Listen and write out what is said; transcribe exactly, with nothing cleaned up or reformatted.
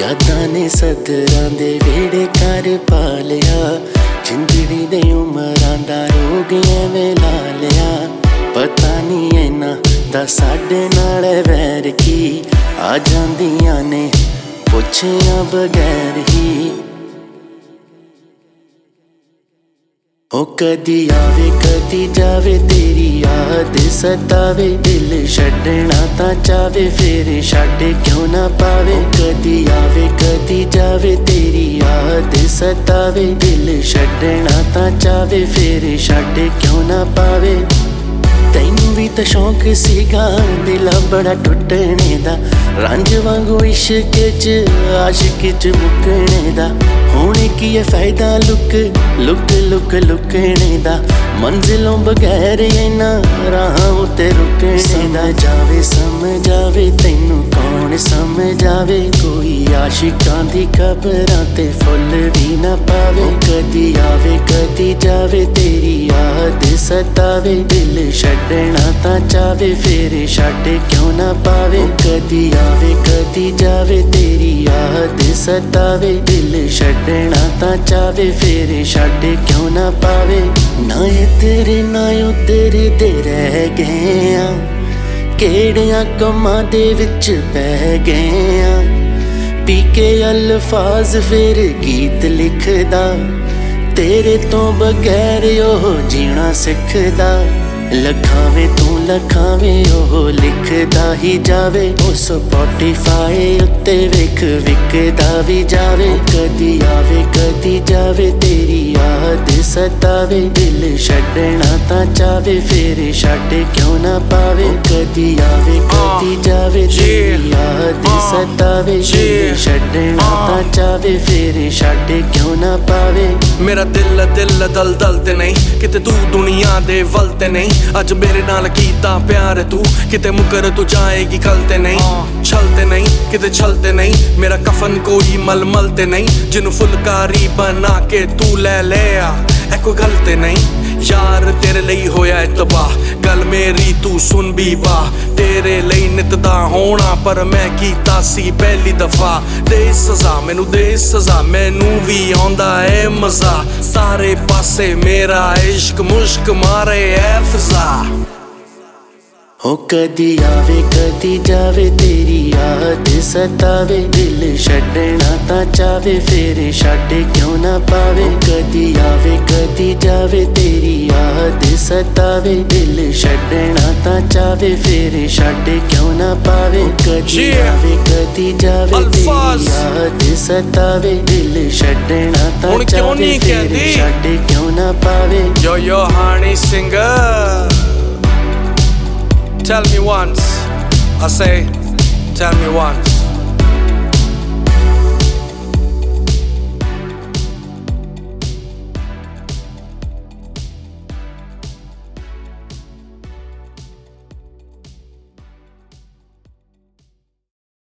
यादां ने सदरां दे वेड़े कर पा लिया जिंदड़ी दे उमरां दा रोग एवें ला लिया पता नहीं इन्हां दा साडे नाल वैर की आ जांदियां ने पुछिया बगैर ही ओ कदी आवे कदी जावे तेरी याद सतावे दिल छड्डना तां चावे फिर छड्ड क्यों ना पावे कदी आवे कदी जावे तेरी याद सतावे दिल छड्डना तां चावे फिर छड्ड क्यों ना पावे तैनू भी तो शौक सीगा दिला बड़ा टुटने दा रंज वांगू इश्क च आशिक च मुकने दा हुण की है फायदा लुक लुक लुक लुकने दा मंजिलों बगैर इन्हां राहां उत्ते रुकने दा जावे समझावे तैनू कौन समझावे कोई आशिकां दी कबरां ते फुल भी ना पावे कदी आवे कदी जावे तेरी याद सतावे दिल छड्डना तां चावे फिर छड्ड क्यों ना पावे कदी आवे कदी जावे तेरी याद सतावे दिल छड्डना तां चावे फिर छड्ड क्यों ना पावे ना इधर ना उधर दे रह गए आ केड़ियां कमां दे विच पै गए आ पी के अल्फाज फिर गीत लिखदा तेरे तो बगैर ओह जीना सिखदा लखावे तू लखावे ओह लिखदा ही जावे ओ स्पॉटिफाई उत्ते वेख विकदा भी जावे कदी आवे कदी जावे तेरी याद सतावे दिल छड्डना तां चावे फिर छड्ड क्यों ना पावे कदी आवे कदी जावे तेरी याद सतावे दिल छड्डना तां चावे फिर छड्ड क्यों ना पावे मेरा दिल दिल दल दल ते नहीं किते तू दुनिया दे वल ते नहीं अज मेरे नाल कीता प्यार तू किते मुकर तू जाएगी कल ते नहीं छलते नहीं किते छलते नहीं मेरा कफन कोई मलमल ते नहीं जिन्नू फुलकारी बना के तू ले लिया ए कोई गल ते नहीं यार तेरे लई होया तबाह गल मेरी तू सुन भी बा तेरे लई नितदा होना पर मैं कीता सी पहली दफा दे सजा मैनू दे सजा मैनू भी आंदा है मजा सारे पासे मेरा इश्क मुश्क मारे है फिजा हो कदी आवे कदी जावे तेरी याद सतावे दिल छड्डना तां चावे फिर छड्ड क्यों ना पावे कदी आवे कदी जावे तेरी याद सतावे दिल छड्डना तां चावे फिर छड्ड क्यों ना पावे कदी आवे कदी जावे तेरी याद सतावे दिल छड्डना तां चावे फिर छड्ड क्यों ना पावे Yo yo honey singer Tell me once, I say, tell me once